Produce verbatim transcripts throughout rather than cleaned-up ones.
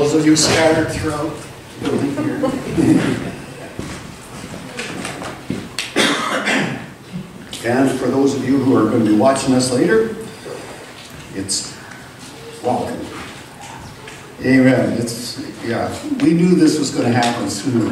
those of you scattered throughout the building here. And for those of you who are going to be watching us later, it's welcome. Amen. It's, yeah, we knew this was going to happen sooner.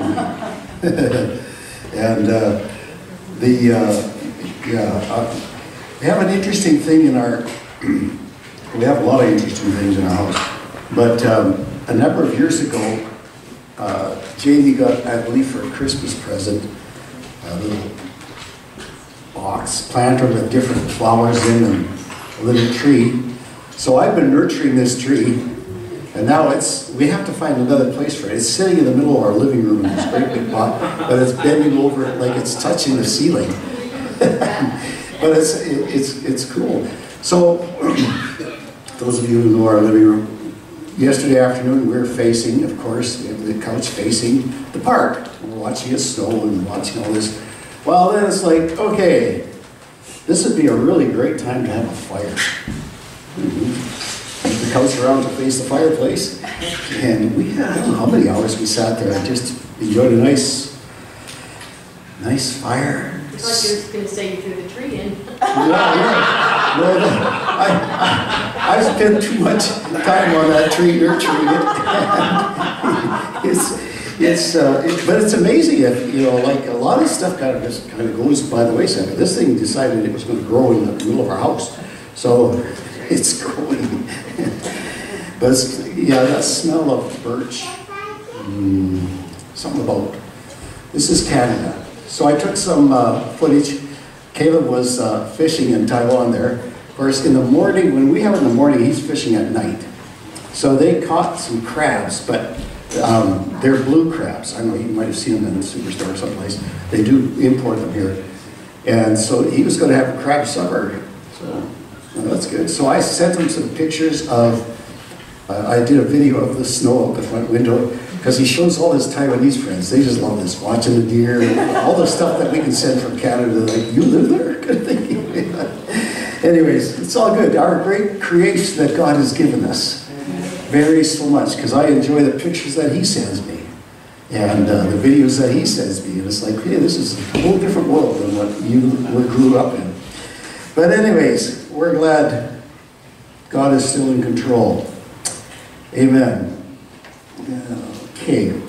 And uh, the, uh, yeah, uh, we have an interesting thing in our, we have a lot of interesting things in our house. But um, a number of years ago, uh, Jamie got, I believe, for a Christmas present, a little box planter with different flowers in and a little tree. So I've been nurturing this tree, and now it's, we have to find another place for it. It's sitting in the middle of our living room in this great big pot, but it's bending over like it's touching the ceiling. But it's, it, it's, it's cool. So, those of you who know our living room, yesterday afternoon we were facing, of course, we have the couch facing the park. We're watching it snow and watching all this. Well, then it's like, okay, this would be a really great time to have a fire. Mm-hmm. The couch around to face the fireplace, and we had, I don't know how many hours we sat there and just enjoyed a nice, nice fire. It's like you're going to say you threw the tree in. Yeah, yeah. No, no. I, I, I spent too much time on that tree nurturing it. it's, it's, uh, it, but it's amazing if, you know, like a lot of stuff kind of just kind of goes by the wayside. But this thing decided it was going to grow in the middle of our house. So it's growing. But it's, yeah, that smell of birch, mm, something about, this is Canada. So I took some uh, footage. Caleb was uh, fishing in Taiwan there. Of course, in the morning, when we have it in the morning, he's fishing at night. So they caught some crabs, but um, they're blue crabs. I know you might have seen them in the superstore someplace. They do import them here. And so he was going to have a crab supper. So well, that's good. So I sent him some pictures of, uh, I did a video of the snow out the front window, because he shows all his Taiwanese friends. They just love this, watching the deer, all the stuff that we can send from Canada. Like, you live there? Good thing. Anyways, it's all good. Our great creation that God has given us varies so much, because I enjoy the pictures that he sends me and uh, the videos that he sends me. And it's like, hey, this is a whole different world than what you grew up in. But anyways, we're glad God is still in control. Amen. Okay. Here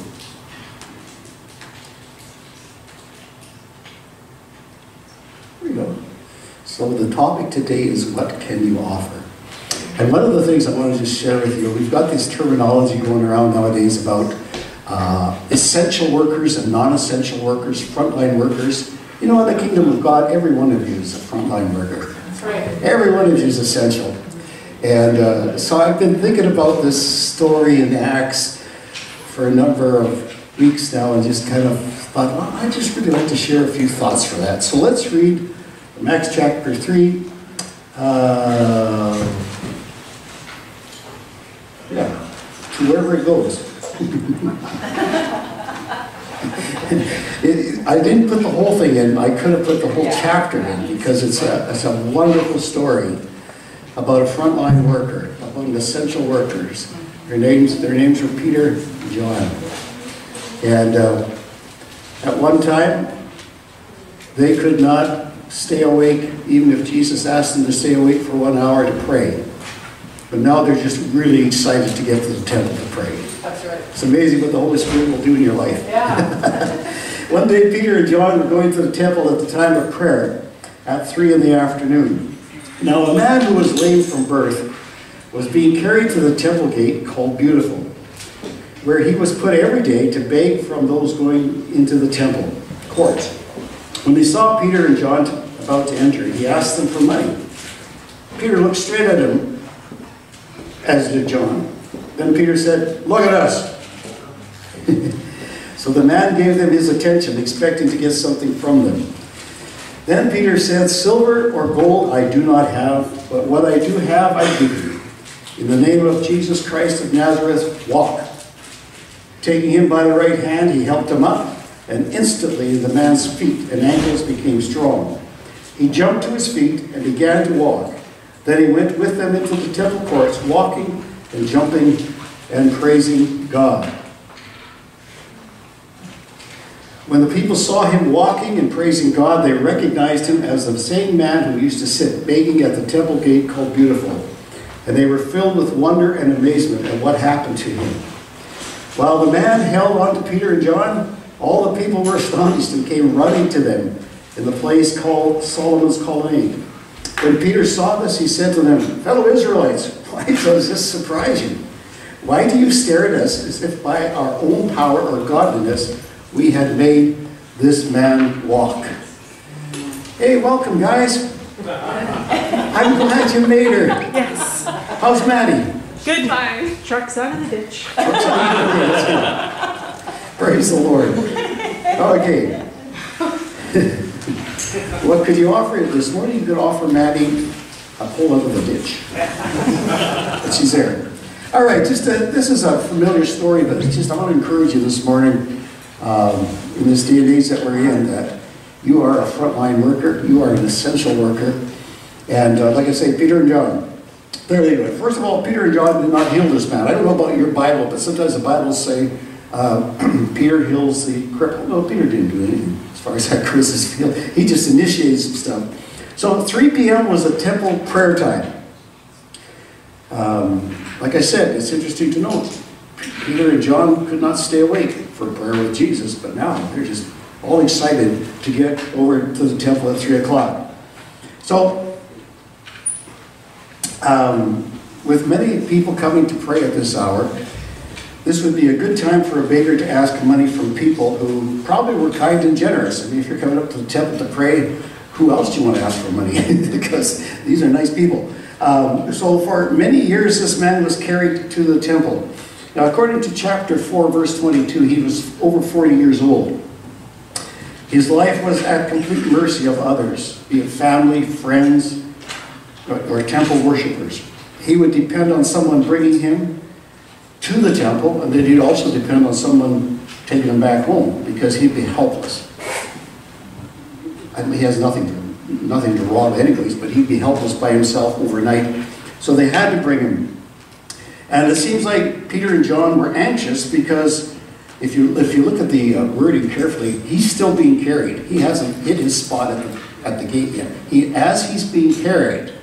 we go. So the topic today is, what can you offer? And one of the things I want to just share with you, we've got this terminology going around nowadays about uh, essential workers and non-essential workers, frontline workers. You know, in the kingdom of God, every one of you is a frontline worker. That's right. Every one of you is essential. And uh, so I've been thinking about this story in Acts for a number of weeks now, and just kind of thought, well, I'd just really like to share a few thoughts for that. So let's read from Acts chapter three. Uh, yeah, to wherever it goes. it, I didn't put the whole thing in. I could have put the whole chapter in, because it's a, it's a wonderful story about a frontline worker, among the essential workers. Their names, their names were Peter and John. And uh, at one time, they could not stay awake, even if Jesus asked them to stay awake for one hour to pray. But now they're just really excited to get to the temple to pray. That's right. It's amazing what the Holy Spirit will do in your life. Yeah. One day, Peter and John were going to the temple at the time of prayer at three in the afternoon. Now, a man who was lame from birth was being carried to the temple gate called Beautiful, where he was put every day to beg from those going into the temple court. When he saw Peter and John about to enter, he asked them for money. Peter looked straight at him, as did John. Then Peter said, "Look at us." So the man gave them his attention, expecting to get something from them. Then Peter said, "Silver or gold I do not have, but what I do have I give you. In the name of Jesus Christ of Nazareth, walk." Taking him by the right hand, he helped him up, and instantly the man's feet and ankles became strong. He jumped to his feet and began to walk. Then he went with them into the temple courts, walking and jumping and praising God. When the people saw him walking and praising God, they recognized him as the same man who used to sit begging at the temple gate called Beautiful. And they were filled with wonder and amazement at what happened to him. While the man held on to Peter and John, all the people were astonished and came running to them in the place called Solomon's Colonnade. When Peter saw this, he said to them, "Fellow Israelites, why does this surprise you? Why do you stare at us as if by our own power or godliness we had made this man walk?" Hey, welcome, guys. I'm glad you made her. Yes. How's Maddie? Good. Fine. Truck's out of the ditch. Praise the Lord. Okay. What could you offer this morning? You could offer Maddie a pull out of the ditch. But she's there. All right, just a, this is a familiar story, but it's just I want to encourage you this morning um, in this day and age that we're in, that you are a frontline worker, you are an essential worker. And uh, like I say, Peter and John, there they go. First of all, Peter and John did not heal this man. I don't know about your Bible, but sometimes the Bibles say uh, Peter heals the cripple. No, Peter didn't do anything as far as that Chris's field. He just initiated some stuff. So three p m was a temple prayer time. Um, like I said, it's interesting to note, Peter and John could not stay awake for prayer with Jesus, but now they're just all excited to get over to the temple at three o'clock. So, um, with many people coming to pray at this hour, this would be a good time for a beggar to ask money from people who probably were kind and generous. I mean, if you're coming up to the temple to pray, who else do you want to ask for money? Because these are nice people. Um, so for many years, this man was carried to the temple. Now, according to chapter four, verse twenty-two, he was over forty years old. His life was at complete mercy of others, be it family, friends, or, or temple worshipers. He would depend on someone bringing him to the temple, and then he'd also depend on someone taking him back home, because he'd be helpless. I mean, he has nothing to, nothing to rob anyways, but he'd be helpless by himself overnight. So they had to bring him. And it seems like Peter and John were anxious, because if you if you look at the uh, wording carefully, he's still being carried. He hasn't hit his spot at the, at the gate yet. He, as he's being carried,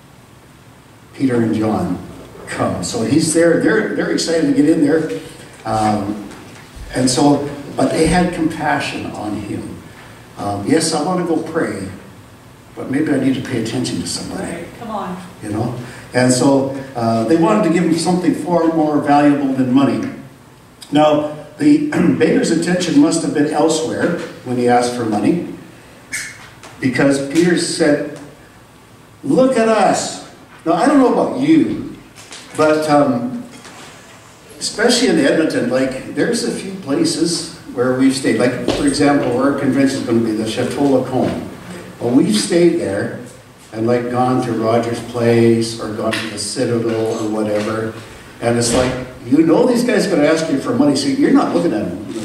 Peter and John come. So he's there. They're they're excited to get in there, um, and so but they had compassion on him. Um, yes, I want to go pray, but maybe I need to pay attention to somebody. Right, come on. You know, and so uh, they wanted to give him something far more valuable than money. Now, the beggar's attention must have been elsewhere when he asked for money, because Peter said, "Look at us." Now, I don't know about you, but um, especially in Edmonton, like, there's a few places where we've stayed. Like, for example, our convention is going to be the Chateau Lacombe. Well, we've stayed there and like gone to Rogers Place or gone to the Citadel or whatever. And it's like, you know these guys are going to ask you for money, so you're not looking at them.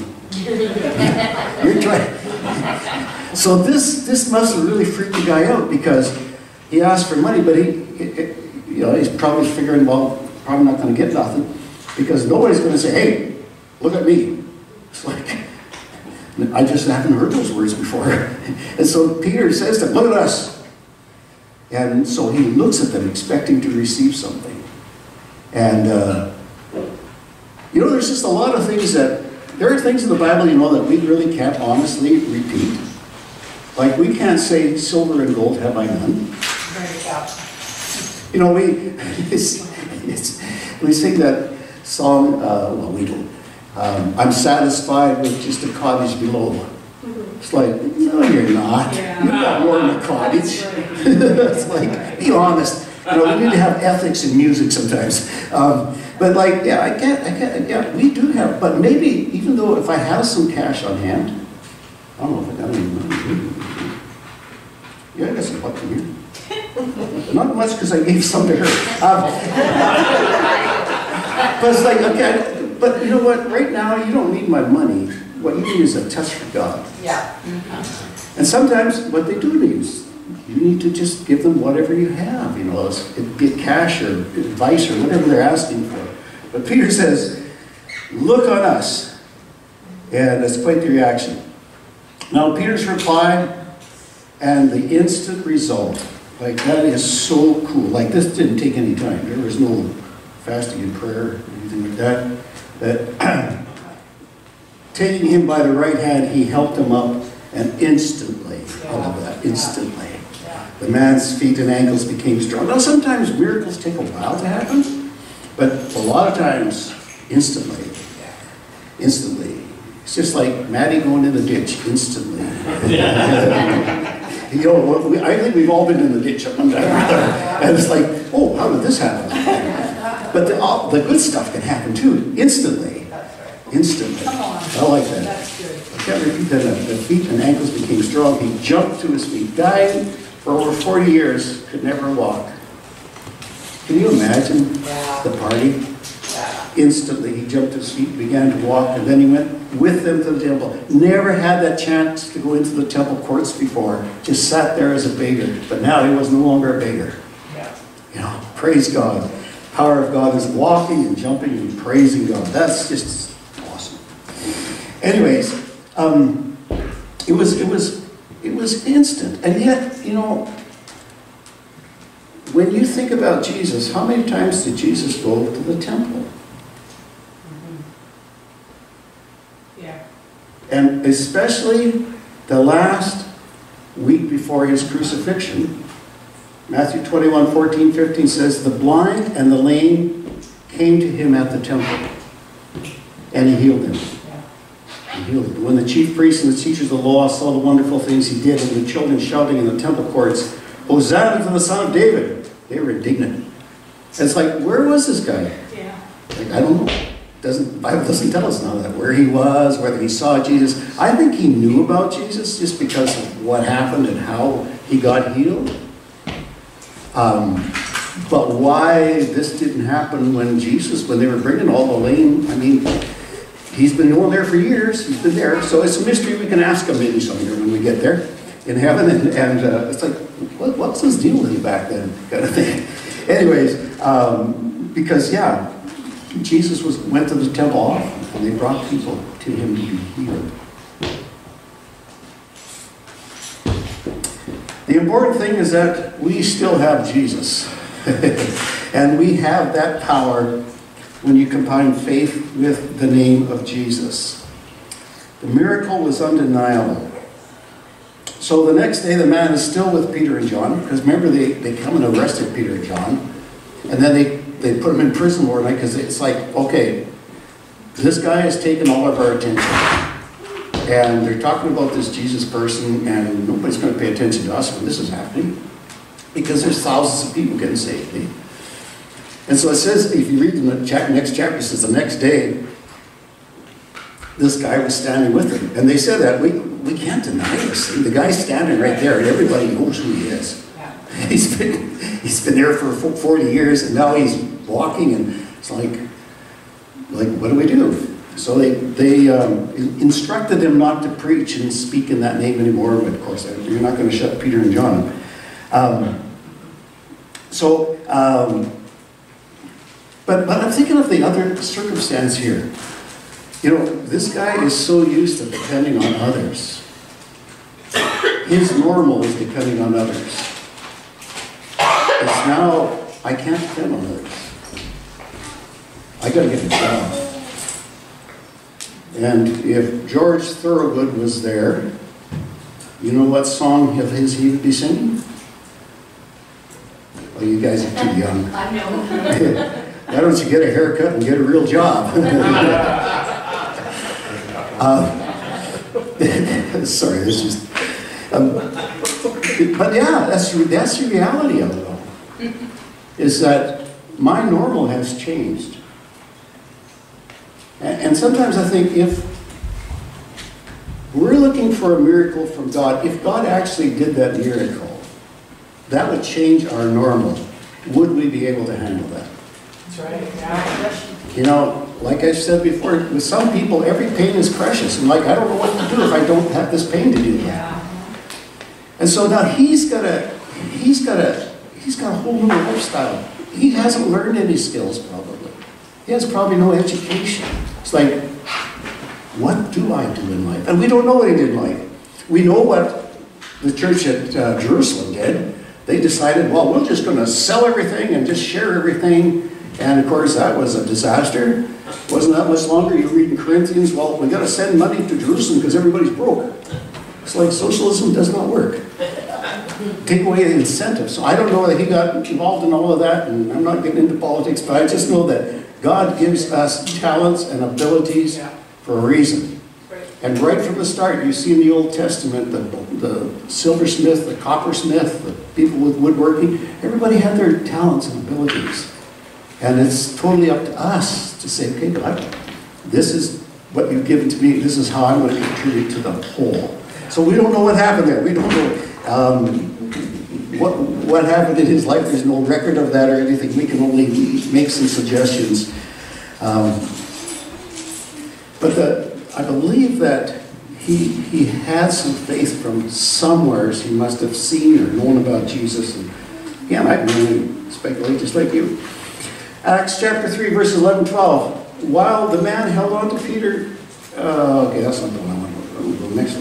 You're trying. So this this must have really freaked the guy out, because he asked for money, but he, it, you know, he's probably figuring, well, probably not going to get nothing, because nobody's going to say, "Hey, look at me." It's like, I just haven't heard those words before. And so Peter says to them, "Look at us." And so he looks at them expecting to receive something. And, uh, you know, there's just a lot of things that, there are things in the Bible, you know, that we really can't honestly repeat. Like, we can't say, "Silver and gold have I none." You know, we, it's, it's, we sing that song, uh, well, we don't. Um, I'm satisfied with just a cottage below. Mm-hmm. It's like, no, you're not. Yeah. You've got more than a cottage. It's like, be honest. You know, we need to have ethics in music sometimes. Um, but like, yeah, I get, I get, yeah, we do have. But maybe, even though if I have some cash on hand, I don't know if I got any money. Yeah, I got some bucks in here. Not much, because I gave some to her. Um, but it's like, okay. But you know what? Right now, you don't need my money. What you need is a touch from God. Yeah. Mm-hmm. And sometimes, what they do need is, you need to just give them whatever you have. You know, it be it cash or advice or whatever they're asking for. But Peter says, look on us. And that's quite the reaction. Now Peter's reply and the instant result, like that is so cool. Like this didn't take any time. There was no fasting and prayer or anything like that. That taking him by the right hand, he helped him up, and instantly, I love that, instantly, the man's feet and ankles became strong. Now sometimes miracles take a while to happen, but a lot of times, instantly, instantly. It's just like Maddie going in the ditch, instantly. You know, we, I think we've all been in the ditch at one time or another, and it's like, oh, how did this happen? But the, all, the good stuff can happen too, instantly. Instantly. I like that. That's good. I can't repeat that enough. The feet and ankles became strong. He jumped to his feet. Died for over forty years, could never walk. Can you imagine the party? Instantly, he jumped to his feet, began to walk, and then he went with them to the temple. Never had that chance to go into the temple courts before. Just sat there as a beggar. But now he was no longer a beggar. You know, praise God. Power of God is walking and jumping and praising God. That's just awesome. Anyways, um, it was it was it was instant, and yet, you know, when you think about Jesus, how many times did Jesus go to the temple? Yeah. And especially the last week before his crucifixion, Matthew twenty-one, fourteen, fifteen says, the blind and the lame came to him at the temple, and he healed them. He healed them. When the chief priests and the teachers of the law saw the wonderful things he did, and the children shouting in the temple courts, Hosanna to the Son of David, they were indignant. And it's like, where was this guy? Yeah. Like, I don't know. Doesn't, the Bible doesn't tell us none of that. Where he was, whether he saw Jesus. I think he knew about Jesus just because of what happened and how he got healed. Um, but why this didn't happen when Jesus, when they were bringing all the lame, I mean, he's been going there for years. He's been there. So it's a mystery we can ask him maybe someday when we get there in heaven. And, and uh, it's like, what, what's his deal with you back then? Kind of thing. Anyways, um, because, yeah, Jesus was went to the temple often, and they brought people to him to be healed. The important thing is that we still have Jesus. And we have that power when you combine faith with the name of Jesus. The miracle was undeniable. So the next day the man is still with Peter and John, because remember they, they come and arrested Peter and John, and then they, they put them in prison more night, because it's like, okay, this guy has taken all of our attention. And they're talking about this Jesus person, and nobody's going to pay attention to us when this is happening, because there's thousands of people getting saved. Eh? And so it says, if you read in the next chapter, it says the next day, this guy was standing with them. And they said that, we, we can't deny this thing. The guy's standing right there, and everybody knows who he is. Yeah. He's been, he's been there for forty years, and now he's walking, and it's like, like, what do we do? So they, they um, instructed him not to preach and speak in that name anymore, but of course, you're not going to shut Peter and John. Um, so, um, but, but I'm thinking of the other circumstance here. You know, this guy is so used to depending on others. His normal is depending on others. It's now, I can't depend on others. I got to get a job. And if George Thorogood was there, you know what song of his he would be singing? Well, you guys are too young. I know. Why don't you get a haircut and get a real job? uh, sorry, this is... Um, but yeah, that's, that's the reality of it all. Is that my normal has changed. And sometimes I think if we're looking for a miracle from God, if God actually did that miracle, that would change our normal. Would we be able to handle that? That's right. Yeah. You know, like I said before, with some people, every pain is precious. And like, I don't know what to do if I don't have this pain to do that. Yeah. And so now he's got a, he's got a, he's got a whole new lifestyle. He hasn't learned any skills probably. He has probably no education. It's like, what do I do in life? And we don't know what he did in life. We know what the church at uh, Jerusalem did. They decided, well, we're just going to sell everything and just share everything. And of course, that was a disaster. Wasn't that much longer. You read in Corinthians, well, we got to send money to Jerusalem because everybody's broke. It's like socialism does not work. Take away the incentive. So I don't know that he got involved in all of that, and I'm not getting into politics, but I just know that God gives us talents and abilities for a reason. And right from the start, you see in the Old Testament, the, the silversmith, the coppersmith, the people with woodworking, everybody had their talents and abilities. And it's totally up to us to say, okay, God, this is what you've given to me. This is how I'm going to contribute to the whole. So we don't know what happened there. We don't know um, what, what happened in his life. There's no record of that or anything. We can only make some suggestions. Um, but the, I believe that he, he had some faith from somewhere. He must have seen or known about Jesus. And again, I can only speculate just like you. Acts chapter three, verses eleven, twelve. While the man held on to Peter, uh, okay, that's not the one I want to go. We'll go next one.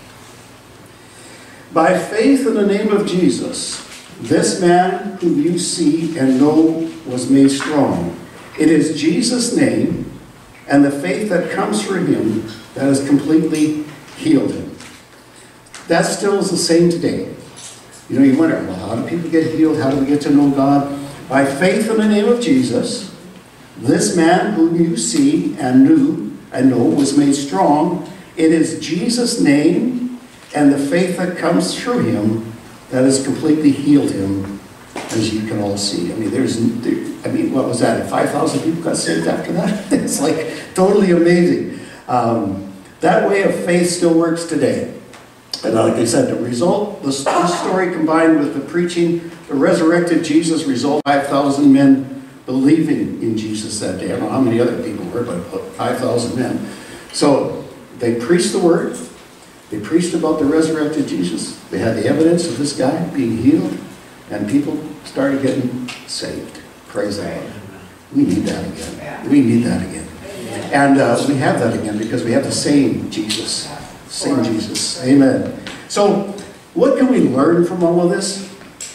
By faith in the name of Jesus, this man whom you see and know was made strong. It is Jesus' name and the faith that comes from him that has completely healed him. That still is the same today. You know, you wonder, well, how do people get healed? How do we get to know God? By faith in the name of Jesus, this man whom you see and knew and know was made strong. It is Jesus' name and the faith that comes through him that has completely healed him, as you can all see. I mean, there's, there, I mean, what was that? five thousand people got saved after that? It's like totally amazing. Um, that way of faith still works today. And like I said, the result, this, this story combined with the preaching, the resurrected Jesus result, five thousand men believing in Jesus that day. I don't know how many other people were, but five thousand men. So they preached the word. They preached about the resurrected Jesus. They had the evidence of this guy being healed, and people started getting saved. Praise the Lord. We need that again. We need that again. And uh, we have that again because we have the same Jesus. Same Jesus. Amen. So, what can we learn from all of this?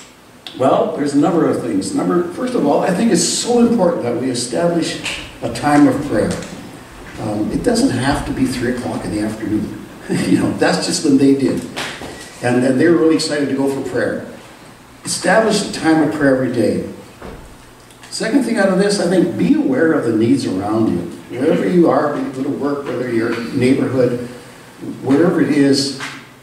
Well, there's a number of things. Number, first of all, I think it's so important that we establish a time of prayer. Um, it doesn't have to be three o'clock in the afternoon. You know, that's just when they did. And, and they were really excited to go for prayer. Establish a time of prayer every day. Second thing out of this, I think, be aware of the needs around you. Wherever you are, whether you go to work, whether your neighborhood, wherever it is,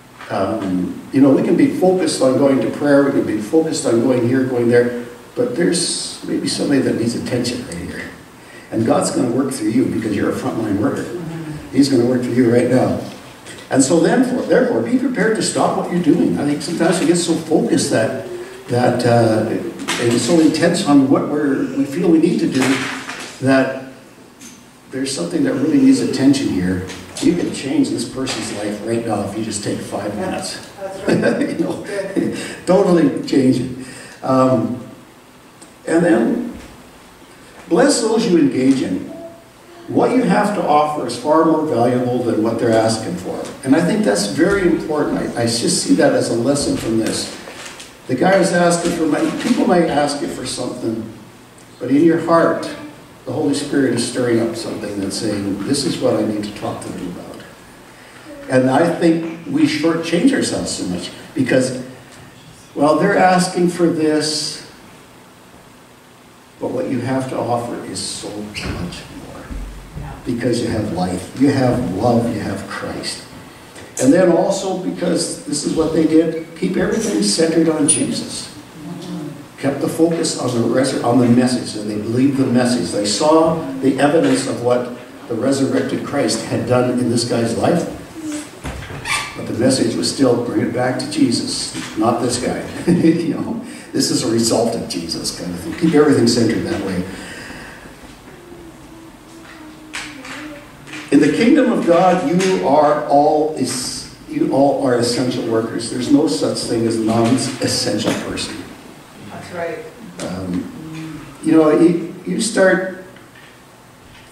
um, you know, we can be focused on going to prayer, we can be focused on going here, going there, but there's maybe somebody that needs attention right here. And God's going to work through you because you're a frontline worker. He's going to work through you right now. And so then, for, therefore, be prepared to stop what you're doing. I think sometimes we get so focused that, that uh, and it's so intense on what we're, we feel we need to do that there's something that really needs attention here. You can change this person's life right now if you just take five minutes. That's right. You know, totally change it. Um, and then, bless those you engage in. What you have to offer is far more valuable than what they're asking for. And I think that's very important. I, I just see that as a lesson from this. The guy was asking for money. People might ask you for something, but in your heart, the Holy Spirit is stirring up something that's saying, this is what I need to talk to them about. And I think we shortchange ourselves so much because, well, they're asking for this, but what you have to offer is so much more. Because you have life, you have love, you have Christ. And then also because this is what they did, keep everything centered on Jesus. Kept the focus on the, res on the message, and they believed the message. They saw the evidence of what the resurrected Christ had done in this guy's life. But the message was still, bring it back to Jesus, not this guy. You know, this is a result of Jesus kind of thing. Keep everything centered that way. In the kingdom of God, you are all is you all are essential workers. There's no such thing as a non-essential person. That's right. Um, you know, you, you start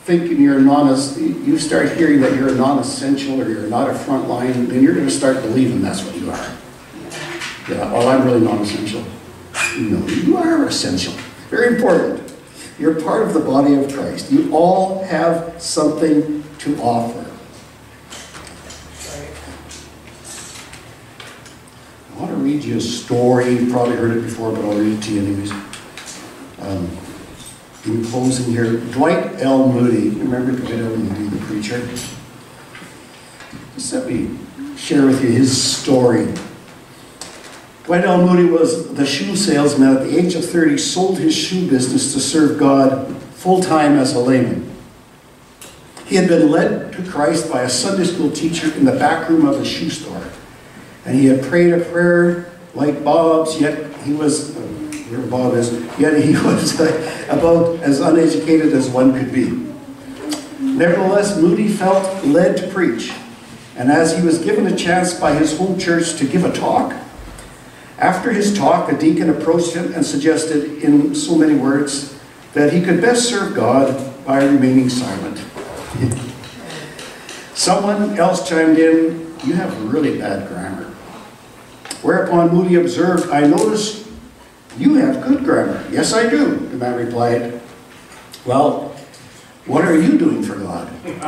thinking you're non, you start hearing that you're a non-essential or you're not a front line, then you're going to start believing that's what you are. Yeah, well, I'm really non-essential. No, you are essential. Very important. You're part of the body of Christ. You all have something to offer. I want to read you a story. You've probably heard it before, but I'll read it to you anyways. Um, in closing here, Dwight L. Moody. Remember Dwight L. Moody, the preacher? Just let me share with you his story. Dwight L. Moody was the shoe salesman at the age of thirty, sold his shoe business to serve God full-time as a layman. He had been led to Christ by a Sunday school teacher in the back room of a shoe store. And he had prayed a prayer like Bob's, yet he was, uh, where Bob is, yet he was uh, about as uneducated as one could be. Nevertheless, Moody felt led to preach. And as he was given a chance by his home church to give a talk, after his talk, a deacon approached him and suggested, in so many words, that he could best serve God by remaining silent. Someone else chimed in, "You have really bad grammar." Whereupon Moody observed, "I notice you have good grammar." "Yes, I do," the man replied. "Well, what are you doing for God?"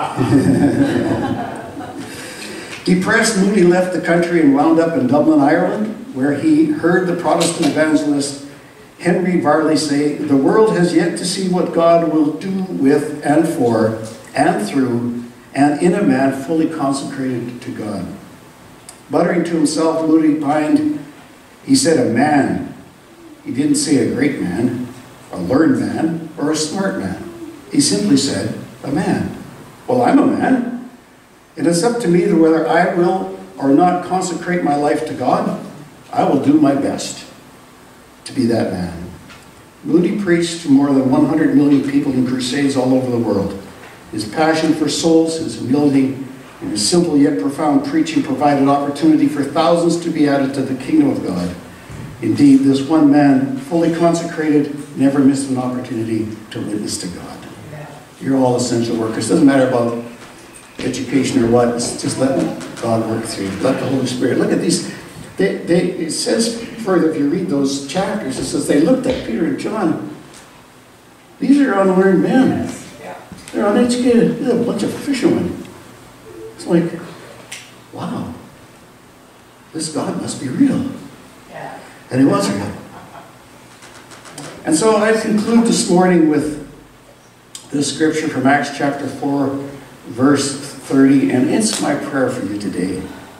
Depressed, Moody left the country and wound up in Dublin, Ireland, where he heard the Protestant evangelist Henry Varley say, "The world has yet to see what God will do with and for and through and in a man fully consecrated to God." Muttering to himself, Moody pined, he said a man. He didn't say a great man, a learned man, or a smart man. He simply said a man. Well, I'm a man. It is up to me to whether I will or not consecrate my life to God. I will do my best to be that man. Moody preached to more than one hundred million people in crusades all over the world. His passion for souls, his humility, and his simple yet profound preaching provided opportunity for thousands to be added to the kingdom of God. Indeed, this one man, fully consecrated, never missed an opportunity to witness to God. You're all essential workers. Doesn't matter about education or what. It's just let God work through you. Let the Holy Spirit. Look at these. They, they, it says further, if you read those chapters, it says they looked at Peter and John. These are unlearned men. They're uneducated. They're a bunch of fishermen. It's like, wow, this God must be real. Yeah. And he was real. And so I conclude this morning with this scripture from Acts chapter four, verse thirty, and it's my prayer for you today.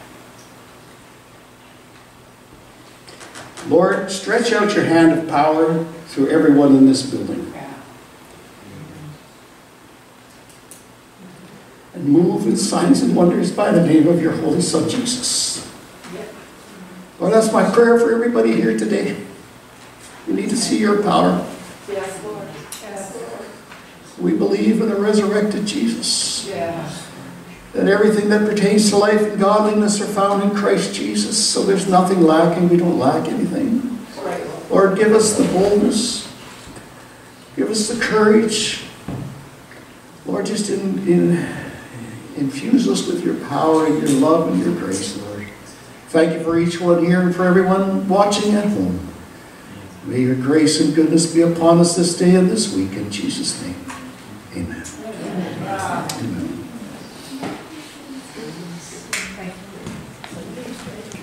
Lord, stretch out your hand of power through everyone in this building. And move in signs and wonders by the name of your Holy Son, Jesus. Lord, that's my prayer for everybody here today. We need to see your power. Yes, Lord. Yes, Lord. We believe in the resurrected Jesus. Yeah. That everything that pertains to life and godliness are found in Christ Jesus. So there's nothing lacking. We don't lack anything. Right. Lord, give us the boldness. Give us the courage. Lord, just in, in, infuse us with your power and your love and your grace, Lord. Thank you for each one here and for everyone watching at home. May your grace and goodness be upon us this day and this week. In Jesus' name, amen. Amen. Amen.